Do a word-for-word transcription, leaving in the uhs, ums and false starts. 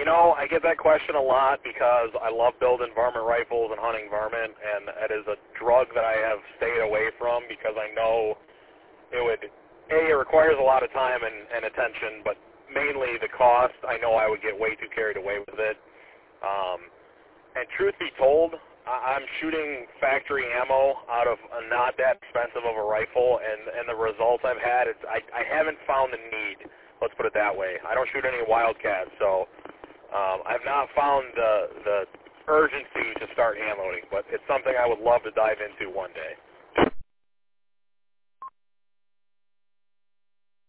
You know, I get that question a lot because I love building varmint rifles and hunting varmint, and it is a drug that I have stayed away from because I know it would, A, it requires a lot of time and, and attention, but mainly the cost. I know I would get way too carried away with it. Um, and truth be told, I, I'm shooting factory ammo out of a not that expensive of a rifle, and, and the results I've had, it's, I, I haven't found the need. Let's put it that way. I don't shoot any Wildcats, so um, I've not found the, the urgency to start hand loading, but it's something I would love to dive into one day.